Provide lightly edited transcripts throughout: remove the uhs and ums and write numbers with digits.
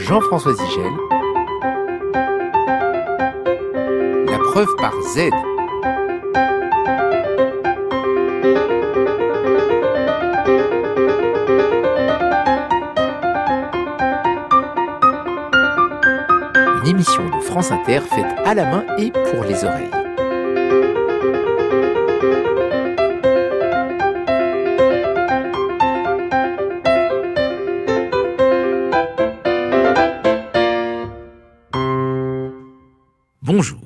Jean-François Zigel. La preuve par Z. Une émission de France Inter faite à la main et pour les oreilles. Bonjour.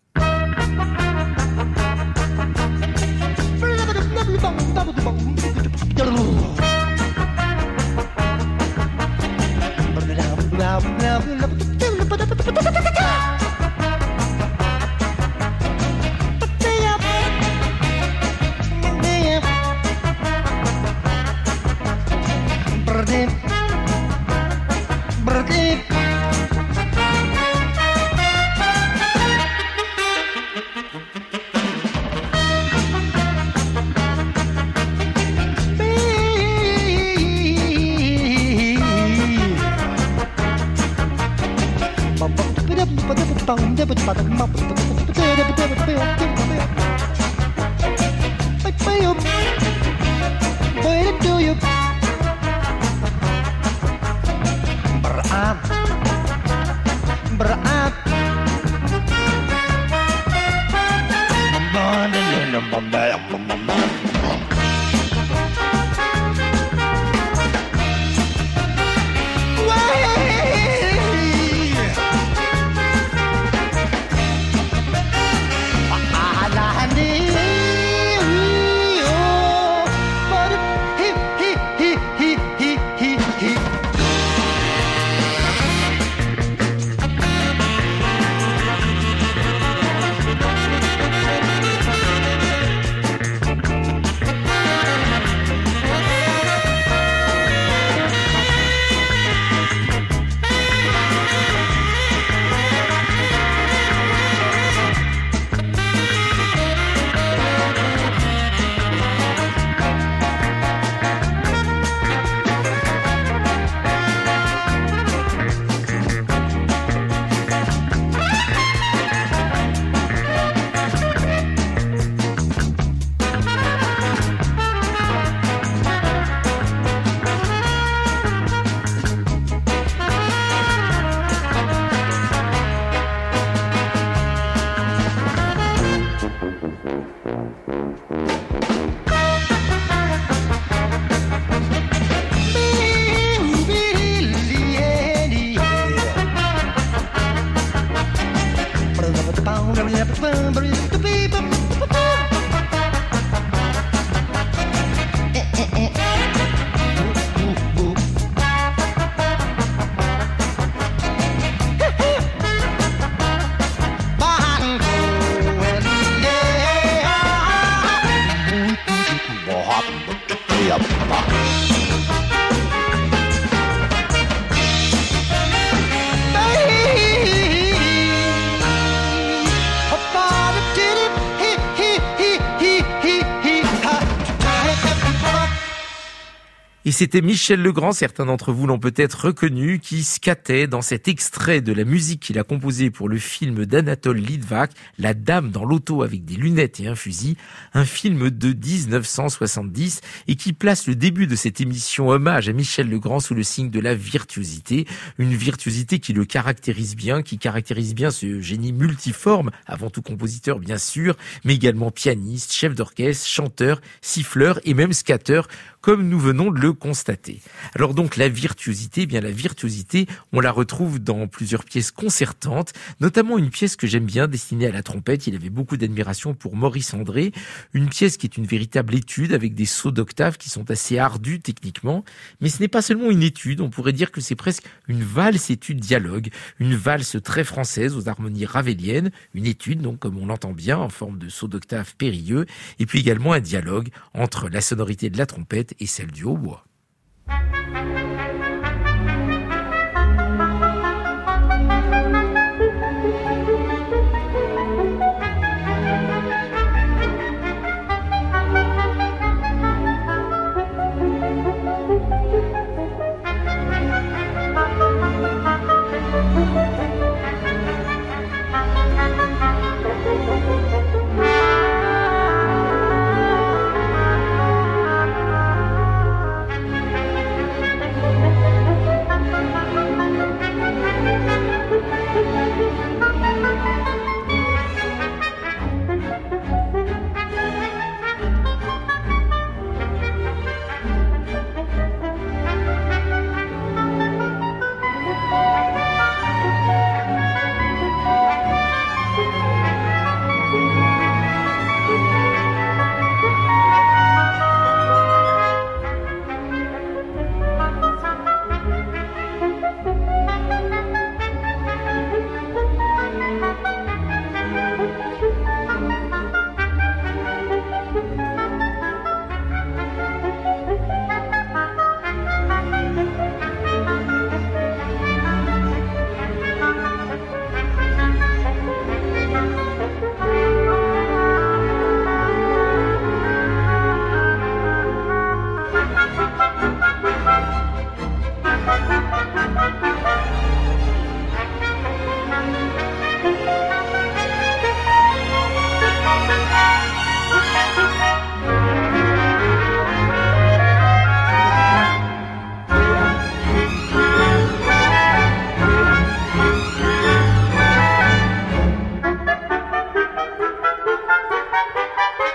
Et c'était Michel Legrand, certains d'entre vous l'ont peut-être reconnu, qui scatait dans cet extrait de la musique qu'il a composée pour le film d'Anatole Litvak, La Dame dans l'auto avec des lunettes et un fusil, un film de 1970 et qui place le début de cette émission hommage à Michel Legrand sous le signe de la virtuosité, une virtuosité qui le caractérise bien, qui caractérise bien ce génie multiforme, avant tout compositeur bien sûr, mais également pianiste, chef d'orchestre, chanteur, siffleur et même scatteur, comme nous venons de le constater. Alors donc la virtuosité, on la retrouve dans plusieurs pièces concertantes, notamment une pièce que j'aime bien destinée à la trompette. Il avait beaucoup d'admiration pour Maurice André, une pièce qui est une véritable étude avec des sauts d'octave qui sont assez ardus techniquement, mais ce n'est pas seulement une étude, on pourrait dire que c'est presque une valse étude dialogue, une valse très française aux harmonies ravéliennes, une étude donc comme on l'entend bien en forme de saut d'octave périlleux, et puis également un dialogue entre la sonorité de la trompette et celle du hautbois.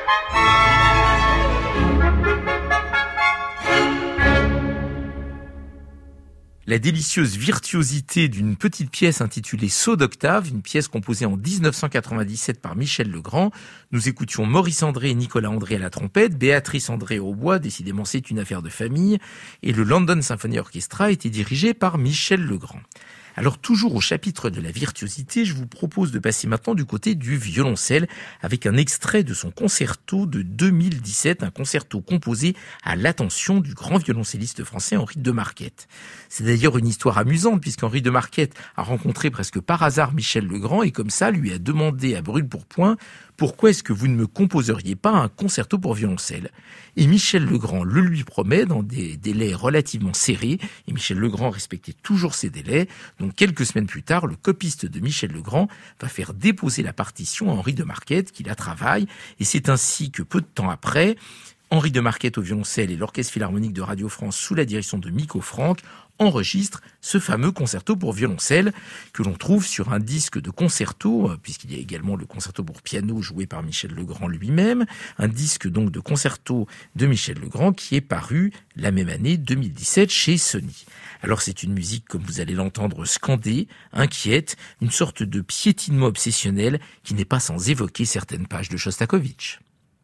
La délicieuse virtuosité d'une petite pièce intitulée Saut d'octave, une pièce composée en 1997 par Michel Legrand. Nous écoutions Maurice André et Nicolas André à la trompette, Béatrice André au bois, décidément c'est une affaire de famille, et le London Symphony Orchestra était dirigé par Michel Legrand. Alors toujours au chapitre de la virtuosité, je vous propose de passer maintenant du côté du violoncelle avec un extrait de son concerto de 2017, un concerto composé à l'attention du grand violoncelliste français Henri de Marquette. C'est d'ailleurs une histoire amusante puisqu'Henri de Marquette a rencontré presque par hasard Michel Legrand et comme ça lui a demandé à brûle-pourpoint « Pourquoi est-ce que vous ne me composeriez pas un concerto pour violoncelle ?» Et Michel Legrand le lui promet dans des délais relativement serrés, et Michel Legrand respectait toujours ses délais. Donc quelques semaines plus tard, le copiste de Michel Legrand va faire déposer la partition à Henri de Marquette qui la travaille, et c'est ainsi que peu de temps après, Henri de Marquette au violoncelle et l'Orchestre Philharmonique de Radio France sous la direction de Miko Franck enregistre ce fameux concerto pour violoncelle que l'on trouve sur un disque de concerto, puisqu'il y a également le concerto pour piano joué par Michel Legrand lui-même, un disque donc de concerto de Michel Legrand qui est paru la même année 2017 chez Sony. Alors c'est une musique, comme vous allez l'entendre, scandée, inquiète, une sorte de piétinement obsessionnel qui n'est pas sans évoquer certaines pages de Shostakovich.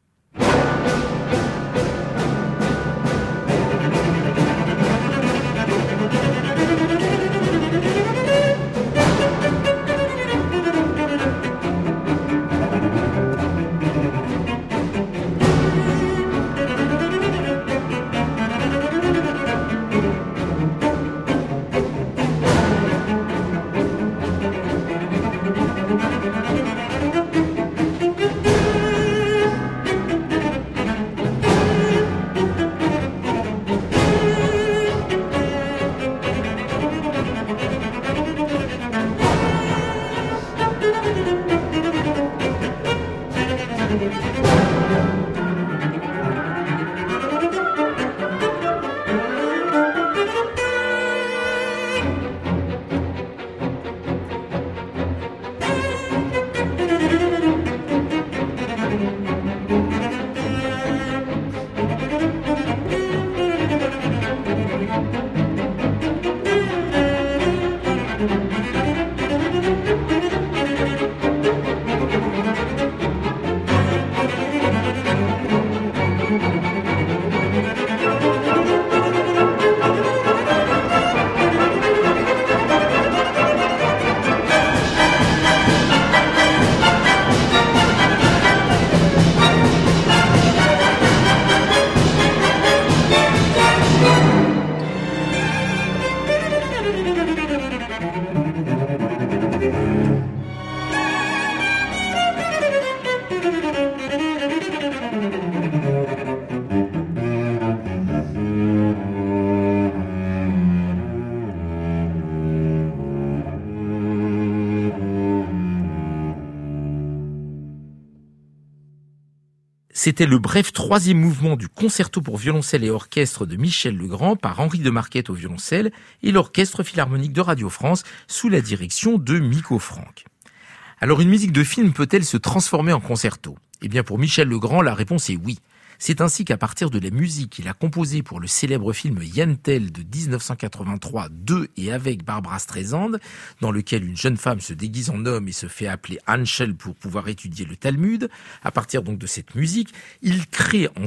C'était le bref troisième mouvement du concerto pour violoncelle et orchestre de Michel Legrand par Henri de Marquette au violoncelle et l'Orchestre Philharmonique de Radio France sous la direction de Miko Franck. Alors une musique de film peut-elle se transformer en concerto ? Eh bien pour Michel Legrand, la réponse est oui. C'est ainsi qu'à partir de la musique qu'il a composée pour le célèbre film Yentl de 1983 de et avec Barbra Streisand, dans lequel une jeune femme se déguise en homme et se fait appeler Anshel pour pouvoir étudier le Talmud, à partir donc de cette musique, il crée en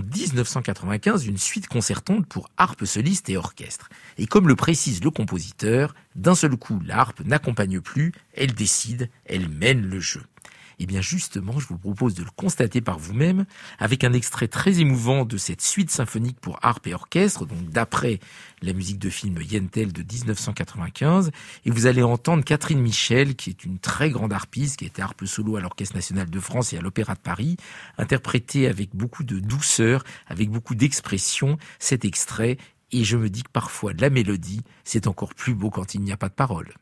1995 une suite concertante pour harpe soliste et orchestre. Et comme le précise le compositeur, d'un seul coup, la harpe n'accompagne plus, elle décide, elle mène le jeu. Eh bien justement, je vous propose de le constater par vous-même avec un extrait très émouvant de cette suite symphonique pour harpe et orchestre, donc d'après la musique de film Yentl de 1995. Et vous allez entendre Catherine Michel, qui est une très grande harpiste, qui était harpe solo à l'Orchestre national de France et à l'Opéra de Paris, interpréter avec beaucoup de douceur, avec beaucoup d'expression cet extrait. Et je me dis que parfois de la mélodie, c'est encore plus beau quand il n'y a pas de paroles.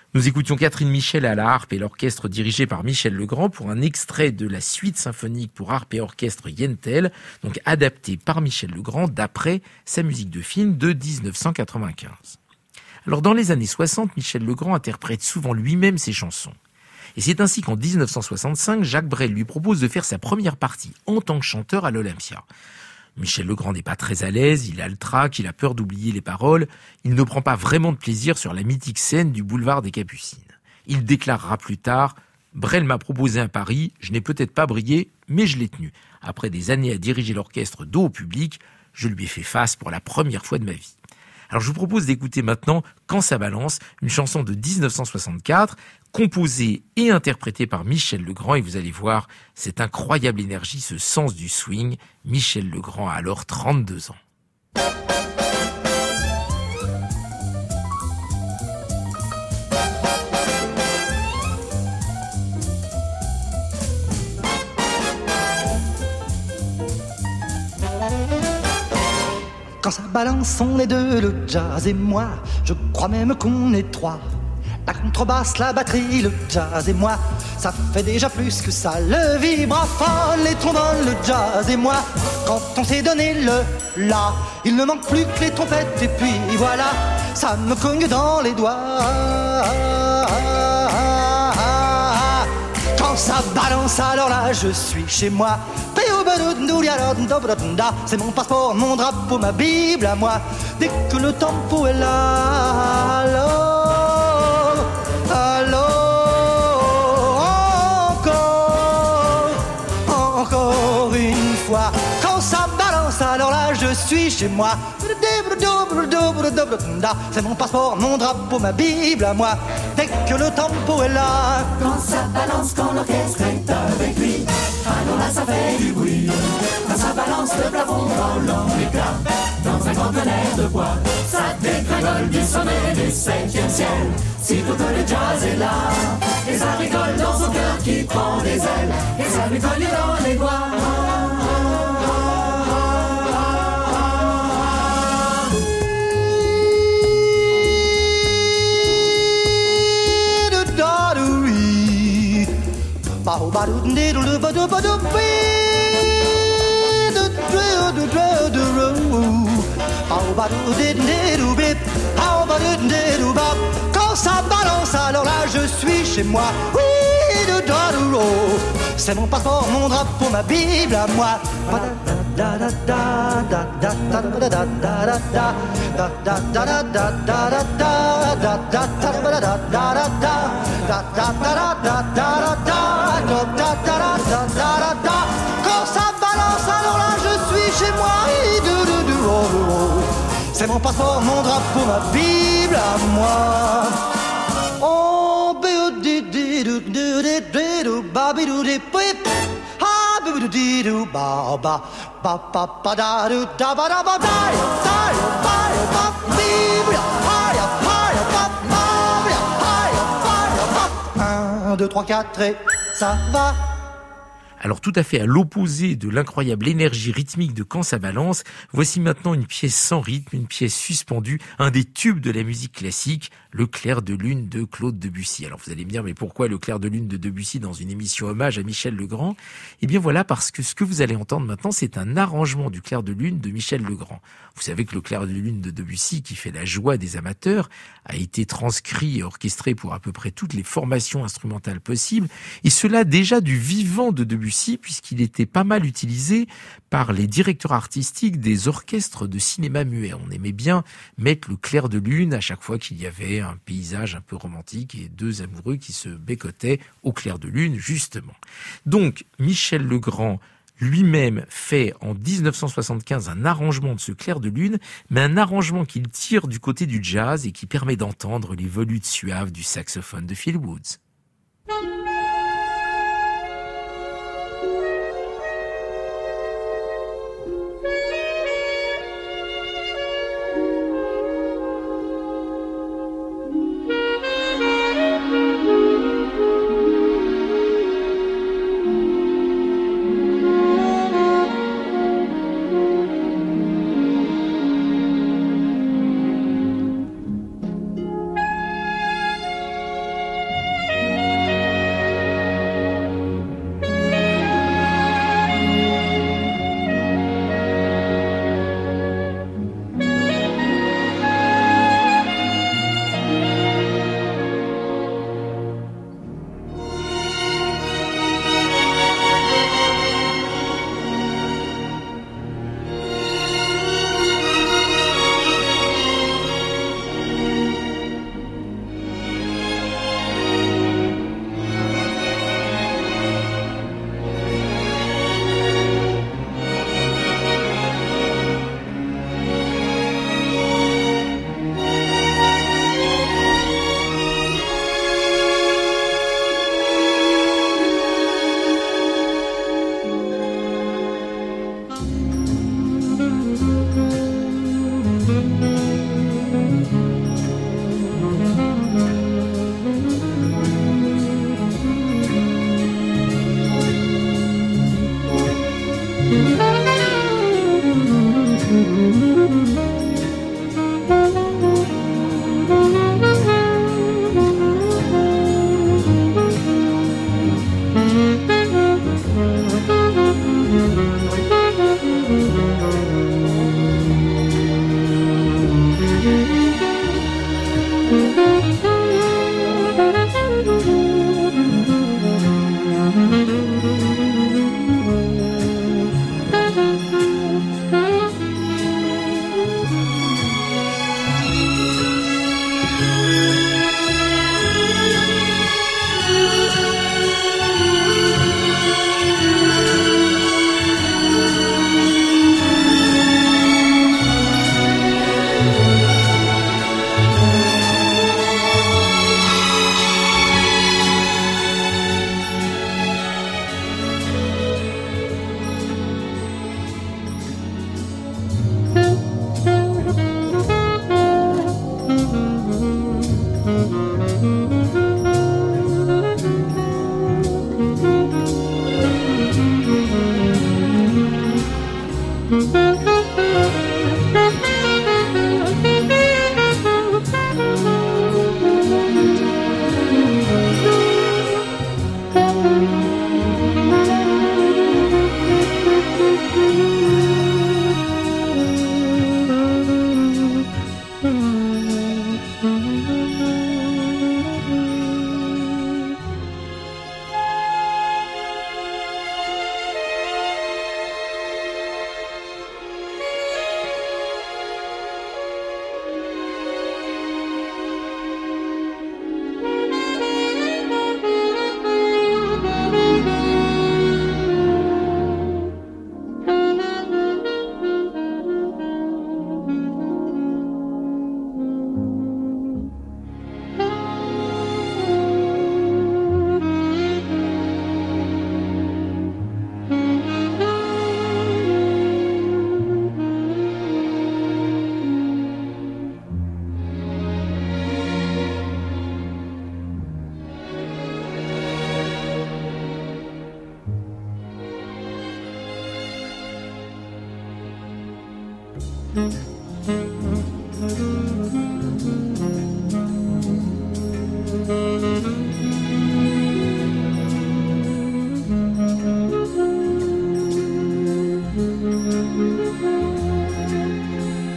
Nous écoutions Catherine Michel à la harpe et l'orchestre dirigé par Michel Legrand pour un extrait de la suite symphonique pour harpe et orchestre Yentl, donc adapté par Michel Legrand d'après sa musique de film de 1995. Alors dans les années 60, Michel Legrand interprète souvent lui-même ses chansons. Et c'est ainsi qu'en 1965, Jacques Brel lui propose de faire sa première partie en tant que chanteur à l'Olympia. Michel Legrand n'est pas très à l'aise, il a le trac, il a peur d'oublier les paroles, il ne prend pas vraiment de plaisir sur la mythique scène du boulevard des Capucines. Il déclarera plus tard « Brel m'a proposé un pari, je n'ai peut-être pas brillé, mais je l'ai tenu. Après des années à diriger l'orchestre dos au public, je lui ai fait face pour la première fois de ma vie. » Alors je vous propose d'écouter maintenant Quand ça balance, une chanson de 1964, composée et interprétée par Michel Legrand. Et vous allez voir cette incroyable énergie, ce sens du swing. Michel Legrand a alors 32 ans. Quand ça balance, on est deux, le jazz et moi. Je crois même qu'on est trois. La contrebasse, la batterie, le jazz et moi. Ça fait déjà plus que ça. Le vibraphone, les trombones, le jazz et moi. Quand on s'est donné le la, il ne manque plus que les trompettes. Et puis voilà, ça me cogne dans les doigts. Quand ça balance, alors là, je suis chez moi. C'est mon passeport, mon drapeau, ma Bible à moi. Dès que le tempo est là, alors, encore une fois. Quand ça balance, alors là, je suis chez moi. C'est mon passeport, mon drapeau, ma Bible à moi. Dès que le tempo est là. Quand ça balance, quand l'orchestre est avec lui, alors là ça fait du bruit. Quand ça balance, le plafond vole en éclat dans un grand tonnerre de bois. Ça dégringole du sommet du 7e ciel. Si tout le jazz est là, et ça rigole dans son cœur qui prend des ailes, et ça lui cogne dans les doigts. Quand ça balance, alors là je suis chez moi. C'est mon passeport, mon drapeau, ma Bible à moi. Quand ça balance, alors là je suis chez moi. C'est mon passeport, mon drapeau, ma Bible à moi. Oh, un, deux, trois, quatre et ça va. Alors tout à fait à l'opposé de l'incroyable énergie rythmique de Quand ça balance, voici maintenant une pièce sans rythme, une pièce suspendue, un des tubes de la musique classique, Le Clair de Lune de Claude Debussy. Alors vous allez me dire, mais pourquoi Le Clair de Lune de Debussy dans une émission hommage à Michel Legrand? Eh bien voilà, parce que ce que vous allez entendre maintenant, c'est un arrangement du Clair de Lune de Michel Legrand. Vous savez que Le Clair de Lune de Debussy, qui fait la joie des amateurs, a été transcrit et orchestré pour à peu près toutes les formations instrumentales possibles, et cela déjà du vivant de Debussy, puisqu'il était pas mal utilisé par les directeurs artistiques des orchestres de cinéma muet. On aimait bien mettre le clair de lune à chaque fois qu'il y avait un paysage un peu romantique et deux amoureux qui se bécotaient au clair de lune, justement. Donc, Michel Legrand lui-même fait en 1975 un arrangement de ce clair de lune, mais un arrangement qu'il tire du côté du jazz et qui permet d'entendre les volutes suaves du saxophone de Phil Woods.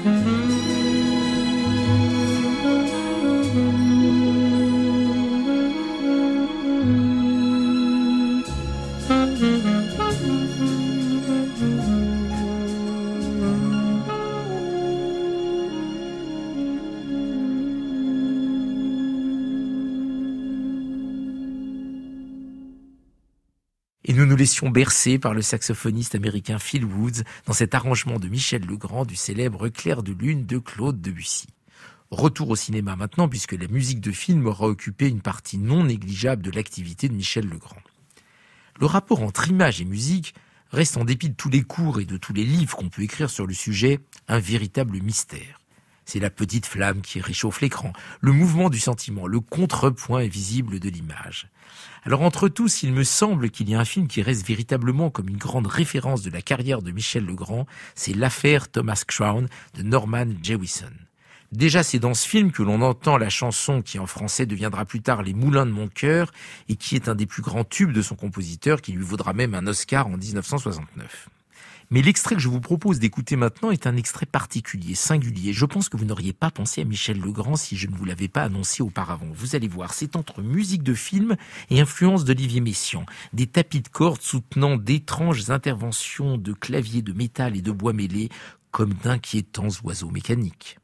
Et nous nous laissions bercer par le saxophoniste américain Phil Woods dans cet arrangement de Michel Legrand du célèbre Clair de lune de Claude Debussy. Retour au cinéma maintenant, puisque la musique de film aura occupé une partie non négligeable de l'activité de Michel Legrand. Le rapport entre image et musique reste, en dépit de tous les cours et de tous les livres qu'on peut écrire sur le sujet, un véritable mystère. C'est la petite flamme qui réchauffe l'écran, le mouvement du sentiment, le contrepoint visible de l'image. Alors entre tous, il me semble qu'il y a un film qui reste véritablement comme une grande référence de la carrière de Michel Legrand, c'est L'affaire Thomas Crown de Norman Jewison. Déjà, c'est dans ce film que l'on entend la chanson qui en français deviendra plus tard Les Moulins de mon cœur et qui est un des plus grands tubes de son compositeur qui lui vaudra même un Oscar en 1969. Mais l'extrait que je vous propose d'écouter maintenant est un extrait particulier, singulier. Je pense que vous n'auriez pas pensé à Michel Legrand si je ne vous l'avais pas annoncé auparavant. Vous allez voir, c'est entre musique de film et influence d'Olivier Messiaen. Des tapis de cordes soutenant d'étranges interventions de claviers de métal et de bois mêlés comme d'inquiétants oiseaux mécaniques.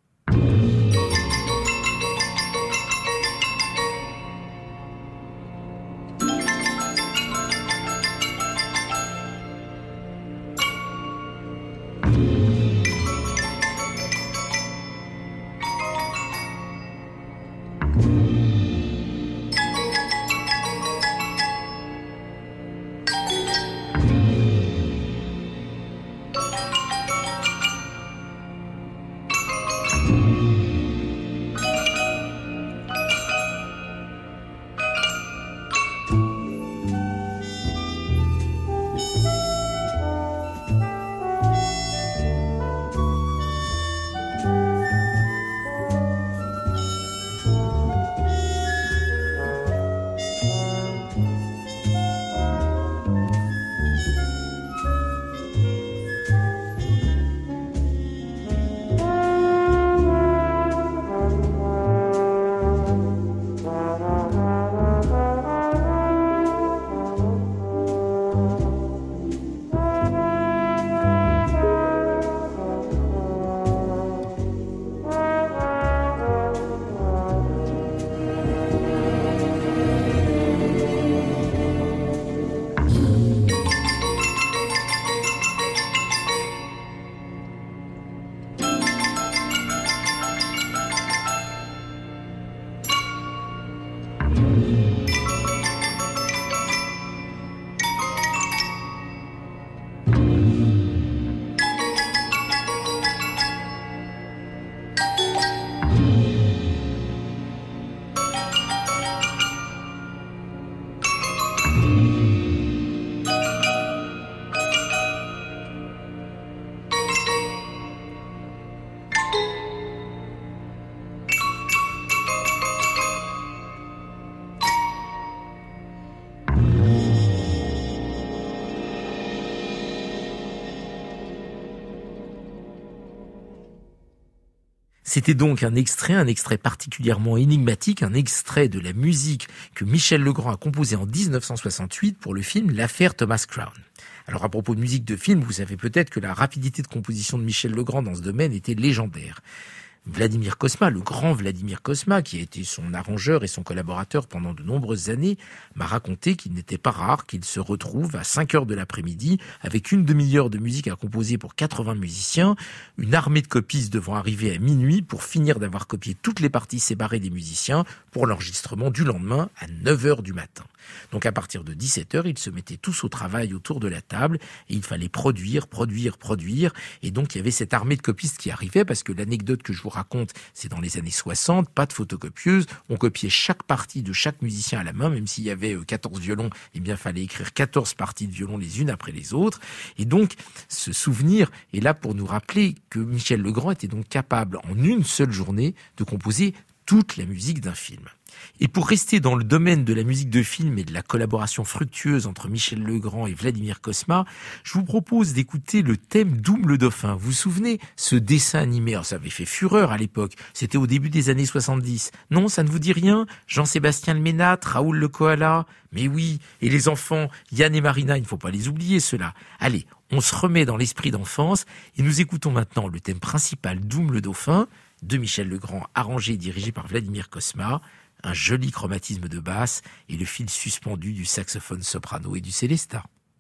C'était donc un extrait particulièrement énigmatique, un extrait de la musique que Michel Legrand a composé en 1968 pour le film L'affaire Thomas Crown. Alors à propos de musique de film, vous savez peut-être que la rapidité de composition de Michel Legrand dans ce domaine était légendaire. Vladimir Cosma, le grand Vladimir Cosma, qui a été son arrangeur et son collaborateur pendant de nombreuses années, m'a raconté qu'il n'était pas rare qu'il se retrouve à 5 heures de l'après-midi avec une demi-heure de musique à composer pour 80 musiciens, une armée de copistes devant arriver à minuit pour finir d'avoir copié toutes les parties séparées des musiciens pour l'enregistrement du lendemain à 9 heures du matin. Donc à partir de 17 heures, ils se mettaient tous au travail autour de la table et il fallait produire. Et donc il y avait cette armée de copistes qui arrivait parce que l'anecdote que je vous raconte, c'est dans les années 60, pas de photocopieuse. On copiait chaque partie de chaque musicien à la main, même s'il y avait 14 violons, eh bien fallait écrire 14 parties de violon les unes après les autres. Et donc ce souvenir est là pour nous rappeler que Michel Legrand était donc capable en une seule journée de composer toute la musique d'un film. Et pour rester dans le domaine de la musique de film et de la collaboration fructueuse entre Michel Legrand et Vladimir Cosma, je vous propose d'écouter le thème Doom le Dauphin. Vous vous souvenez, ce dessin animé, alors ça avait fait fureur à l'époque, c'était au début des années 70. Non, ça ne vous dit rien? Jean-Sébastien Le Ménat, Raoul le Koala? Mais oui, et les enfants, Yann et Marina, il ne faut pas les oublier ceux-là. Allez, on se remet dans l'esprit d'enfance et nous écoutons maintenant le thème principal Doom le Dauphin de Michel Legrand, arrangé et dirigé par Vladimir Cosma. Un joli chromatisme de basse et le fil suspendu du saxophone soprano et du célestat.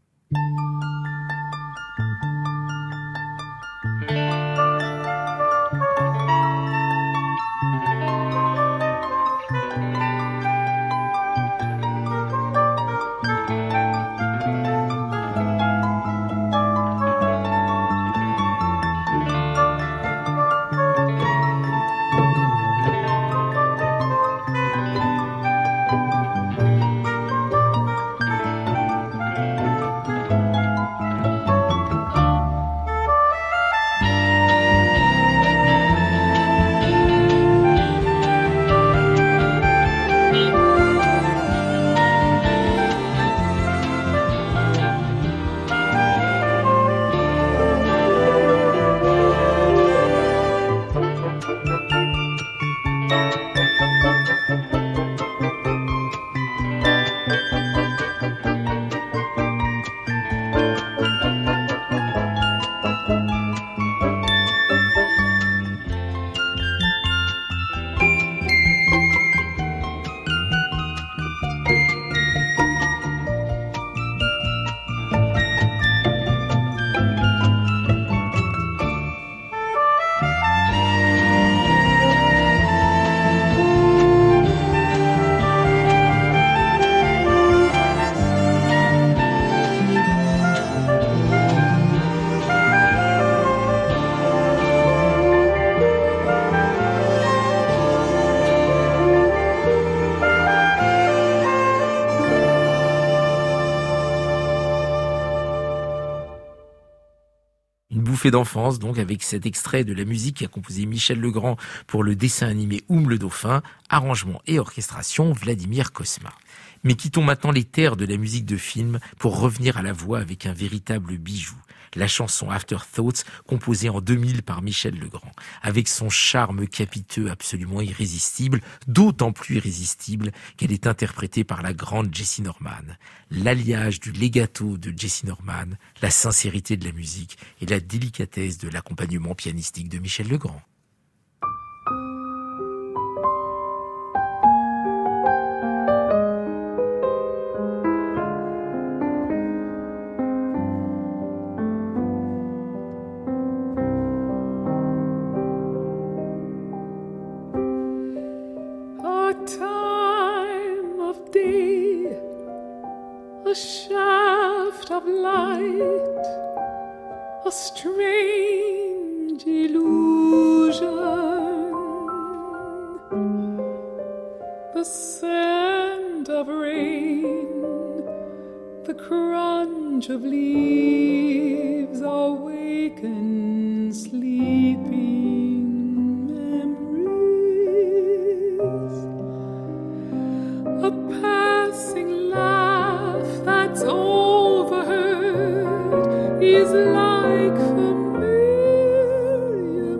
D'enfance, donc, avec cet extrait de la musique qu'a composé Michel Legrand pour le dessin animé Oum le Dauphin, arrangement et orchestration Vladimir Cosma. Mais quittons maintenant les terres de la musique de film pour revenir à la voix avec un véritable bijou. La chanson Afterthoughts, composée en 2000 par Michel Legrand, avec son charme capiteux absolument irrésistible, d'autant plus irrésistible qu'elle est interprétée par la grande Jessie Norman. L'alliage du legato de Jessie Norman, la sincérité de la musique et la délicatesse de l'accompagnement pianistique de Michel Legrand. A shaft of light, a strange illusion, the scent of rain, the crunch of leaves awaken sleeping memories, a passing laugh that's overheard is like familiar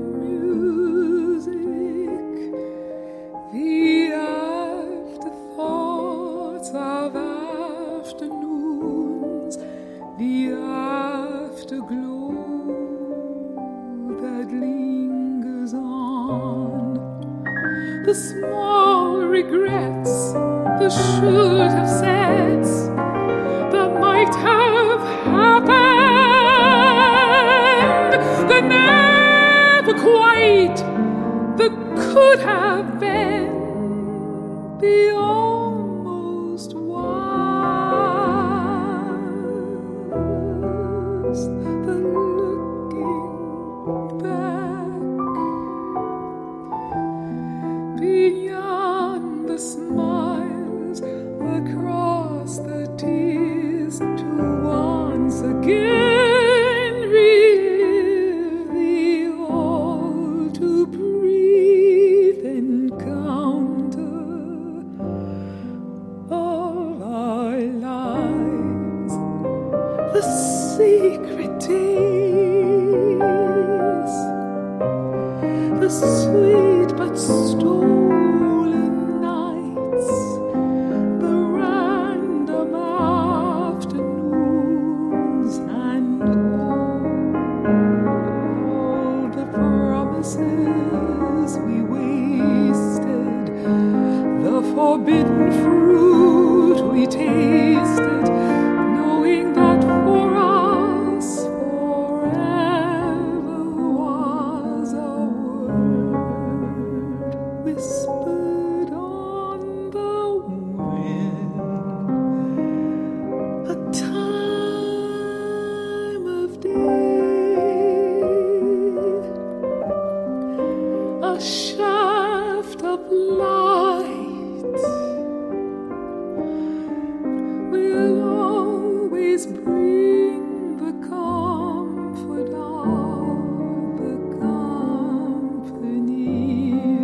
music. The afterthoughts of afternoons, the afterglow that lingers on, the small regrets, the should have said's, that might have happened, the never quite, the could have been, the almost was, the looking back, beyond the smiles, across the tears, to once again relive the all, to breathe and come. the sweet but stolen nights, the random afternoons, and all the promises we wasted, the forbidden fruit we tasted, knowing that for us forever was a word whispered on the wind, a time of day, a shaft of light will always bring the comfort of the company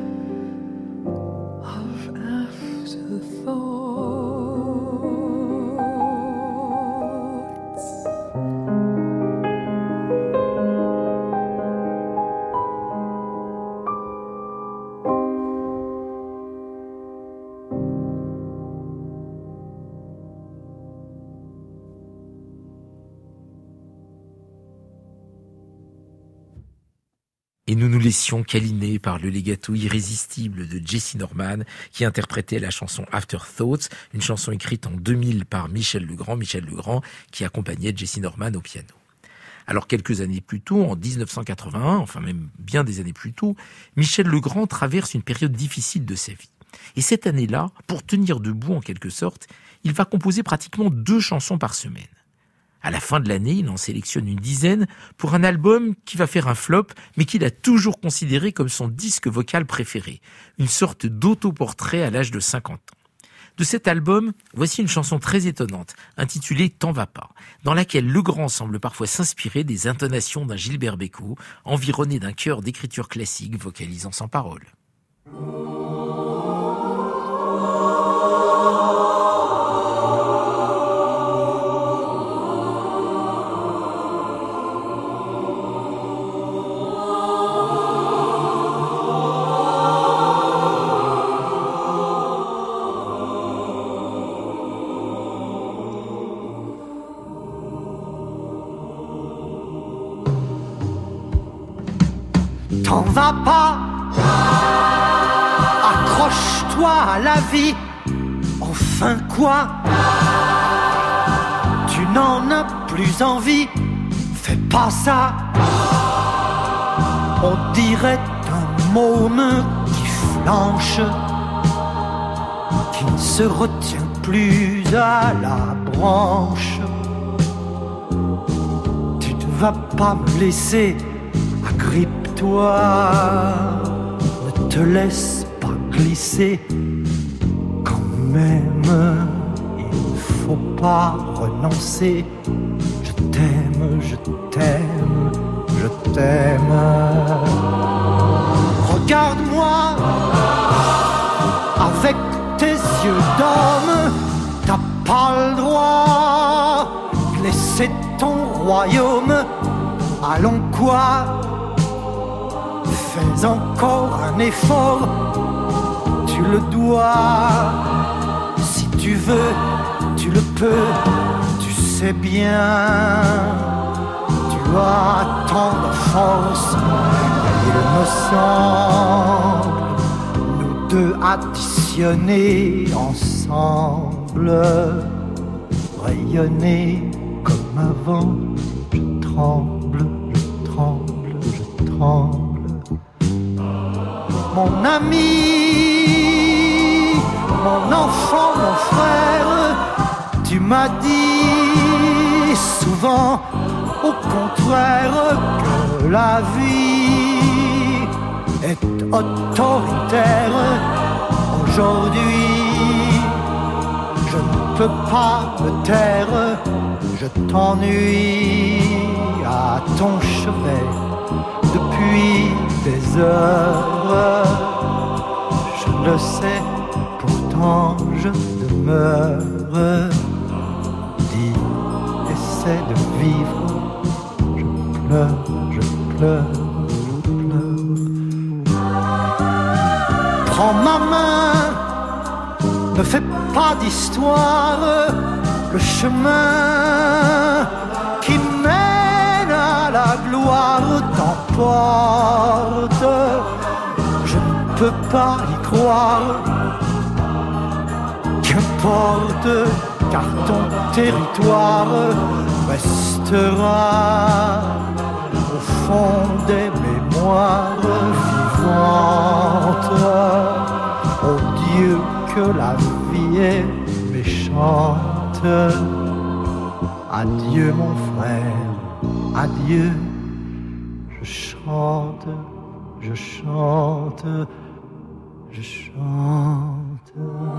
of afterthoughts. Et nous nous laissions câliner par le legato irrésistible de Jessye Norman, qui interprétait la chanson Afterthoughts, une chanson écrite en 2000 par Michel Legrand, qui accompagnait Jessye Norman au piano. Alors quelques années plus tôt, en 1981, enfin même bien des années plus tôt, Michel Legrand traverse une période difficile de sa vie. Et cette année-là, pour tenir debout en quelque sorte, il va composer pratiquement 2 chansons par semaine. À la fin de l'année, il en sélectionne une dizaine pour un album qui va faire un flop, mais qu'il a toujours considéré comme son disque vocal préféré, une sorte d'autoportrait à l'âge de 50 ans. De cet album, voici une chanson très étonnante, intitulée « T'en vas pas », dans laquelle Legrand semble parfois s'inspirer des intonations d'un Gilbert Bécaud, environné d'un chœur d'écriture classique vocalisant sans paroles. T'en vas pas, accroche-toi à la vie, enfin quoi, tu n'en as plus envie, fais pas ça, on dirait un môme qui flanche, qui ne se retient plus à la branche. Tu ne vas pas me laisser, agrippe-toi, ne te laisse pas glisser. Quand même, il ne faut pas renoncer. Je t'aime, je t'aime, je t'aime. Regarde-moi avec tes yeux d'homme, t'as pas le droit de laisser ton royaume. Allons quoi? Fais encore un effort, tu le dois. Si tu veux, tu le peux, tu sais bien. Tu as tant de force, il me semble, nous deux additionnés ensemble, rayonner comme avant. Je tremble, je tremble, je tremble. Mon ami, mon enfant, mon frère, tu m'as dit souvent au contraire que la vie est autoritaire. Aujourd'hui, je ne peux pas me taire, je t'ennuie à ton chevet depuis des heures. Je le sais, pourtant je demeure. Dis, essaie de vivre. Je pleure, je pleure, je pleure. prends ma main, ne fais pas d'histoire, le chemin qui mène à la gloire t'emporte. Je ne peux pas y croire, qu'importe, car ton territoire restera au fond des mémoires vivantes. Oh Dieu, que la vie est méchante. Adieu mon frère, adieu. Je chante, je chante, je chante.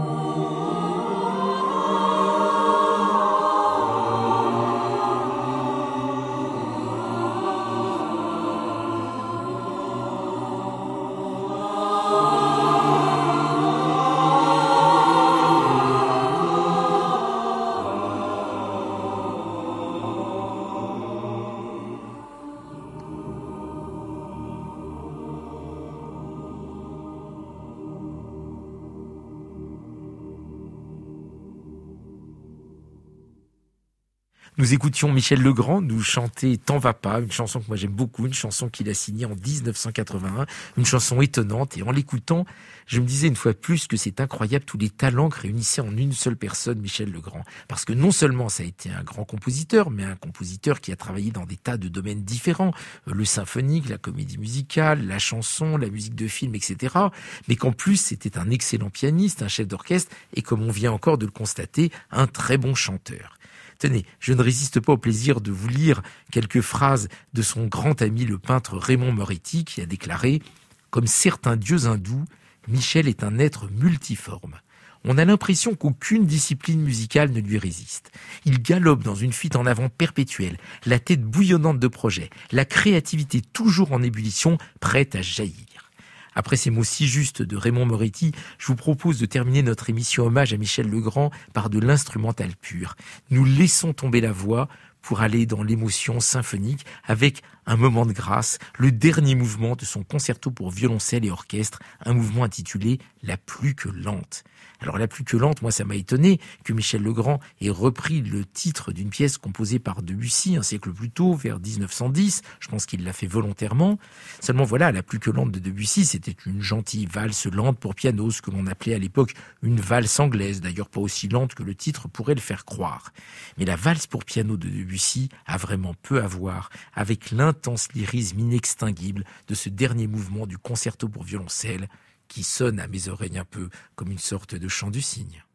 Nous écoutions Michel Legrand nous chanter T'en va pas, une chanson que moi j'aime beaucoup, une chanson qu'il a signée en 1981, une chanson étonnante. Et en l'écoutant, je me disais une fois de plus que c'est incroyable tous les talents que réunissait en une seule personne Michel Legrand. Parce que non seulement ça a été un grand compositeur, mais un compositeur qui a travaillé dans des tas de domaines différents, le symphonique, la comédie musicale, la chanson, la musique de film, etc. Mais qu'en plus c'était un excellent pianiste, un chef d'orchestre et, comme on vient encore de le constater, un très bon chanteur. Tenez, je ne résiste pas au plaisir de vous lire quelques phrases de son grand ami le peintre Raymond Moretti qui a déclaré « Comme certains dieux hindous, Michel est un être multiforme. On a l'impression qu'aucune discipline musicale ne lui résiste. Il galope dans une fuite en avant perpétuelle, la tête bouillonnante de projets, la créativité toujours en ébullition, prête à jaillir. » Après ces mots si justes de Raymond Moretti, je vous propose de terminer notre émission hommage à Michel Legrand par de l'instrumental pur. Nous laissons tomber la voix pour aller dans l'émotion symphonique avec un moment de grâce, le dernier mouvement de son concerto pour violoncelle et orchestre, un mouvement intitulé « La plus que lente ». Alors la plus que lente, moi ça m'a étonné que Michel Legrand ait repris le titre d'une pièce composée par Debussy un siècle plus tôt, vers 1910. Je pense qu'il l'a fait volontairement. Seulement voilà, la plus que lente de Debussy, c'était une gentille valse lente pour piano, ce que l'on appelait à l'époque une valse anglaise, d'ailleurs pas aussi lente que le titre pourrait le faire croire. Mais la valse pour piano de Debussy a vraiment peu à voir avec l'intense lyrisme inextinguible de ce dernier mouvement du concerto pour violoncelle, qui sonne à mes oreilles un peu comme une sorte de chant du cygne.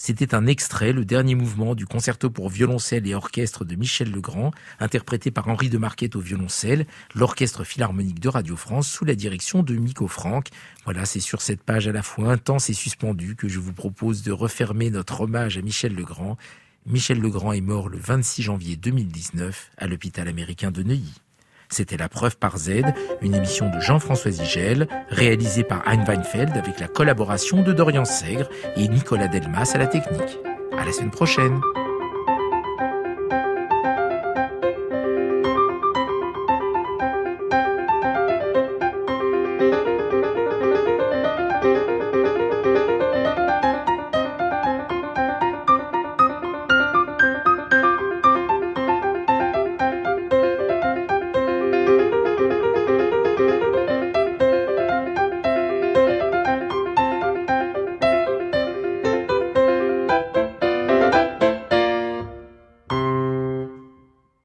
C'était un extrait, le dernier mouvement du concerto pour violoncelle et orchestre de Michel Legrand, interprété par Henri de Marquette au violoncelle, l'Orchestre Philharmonique de Radio France sous la direction de Miko Franck. Voilà, c'est sur cette page à la fois intense et suspendue que je vous propose de refermer notre hommage à Michel Legrand. Michel Legrand est mort le 26 janvier 2019 à l'hôpital américain de Neuilly. C'était La Preuve par Z, une émission de Jean-François Zigel, réalisée par Hein Weinfeld avec la collaboration de Dorian Sègre et Nicolas Delmas à la technique. À la semaine prochaine.